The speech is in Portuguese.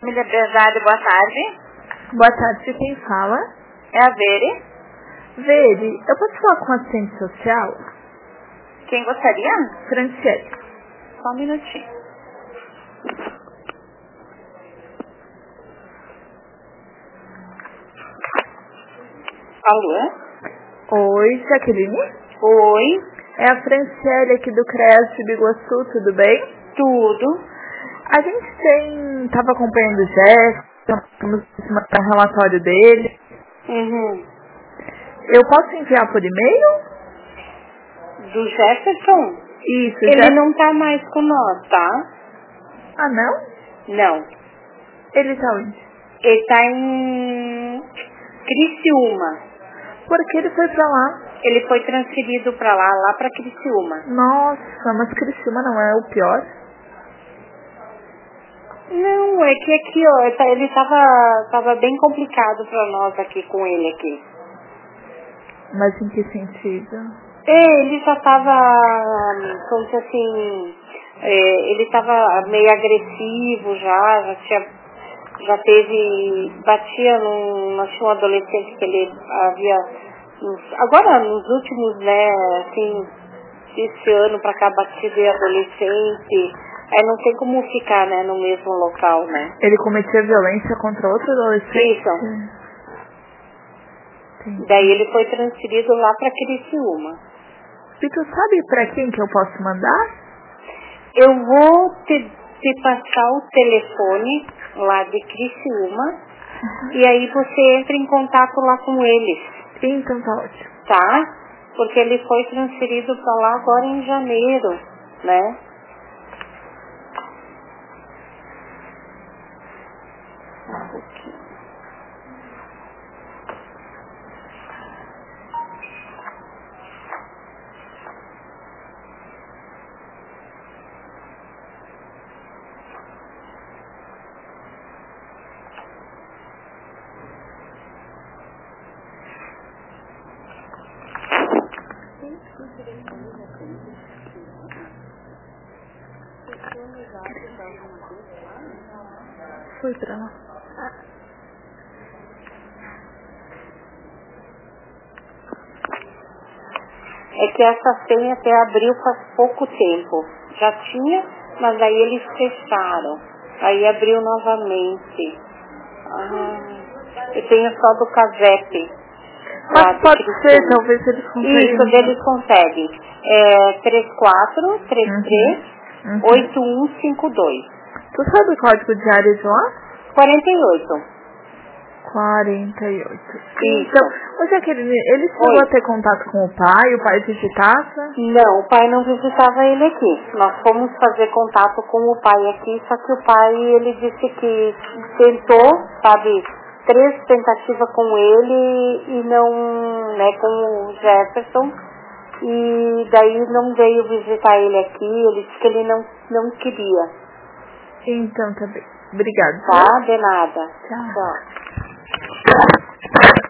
família Bezade, boa tarde. Boa tarde, quem fala? É a Vere. Vere, eu posso falar com a assistente social? Quem gostaria? Franciele. Só um minutinho. Alô? Oi, Jaqueline? Oi, É a Franciele aqui do CREAS de Biguaçu, tudo bem? tudo. A gente tava acompanhando o Jéssica, vamos mandar um relatório dele. Uhum. Eu posso enviar por e-mail? Do Jefferson? Isso, Ele não tá mais com nós, tá? Ah, não? Não. Ele tá onde? Ele tá em Criciúma. Por que ele foi pra lá? Ele foi transferido pra lá pra Criciúma. Nossa, mas Criciúma não é o pior? Não, é que aqui, ó, ele tava bem complicado pra nós aqui com ele aqui. Mas em que sentido? Ele já tava, como se assim, ele tava meio agressivo já teve, batia nós tinha um adolescente que ele havia, agora nos últimos, né, assim, esse ano pra cá batido em adolescente, aí não tem como ficar, né, no mesmo local, né. Ele cometia violência contra outro adolescente? Isso. Entendi. Daí ele foi transferido lá pra Criciúma. E tu sabe pra quem que eu posso mandar? Eu vou te passar o telefone lá de Criciúma e aí você entra em contato lá com eles, Então tá ótimo. tá? Porque ele foi transferido para lá agora em janeiro, né? Um pouquinho. Foi pra lá. É que essa senha até abriu faz pouco tempo. Já tinha, mas aí eles fecharam. Aí abriu novamente. Eu tenho só do Casep. Lá Mas de pode ser, Criciúma. talvez eles Isso, consigam. eles conseguem. É 3433-8152. Tu sabe o código de área de lá? 48. 48. Isso. Então, ô Jaqueline, ele chegou Oi. a ter contato com o pai visitava? Não, o pai não visitava ele aqui. Nós fomos fazer contato com o pai aqui, só que o pai, ele disse que tentou, sabe, 3 tentativas com ele e não, né, com o Jefferson. E daí não veio visitar ele aqui, ele disse que ele não queria. Então tá bem. Obrigada. Tá? De nada. Tchau. Tchau.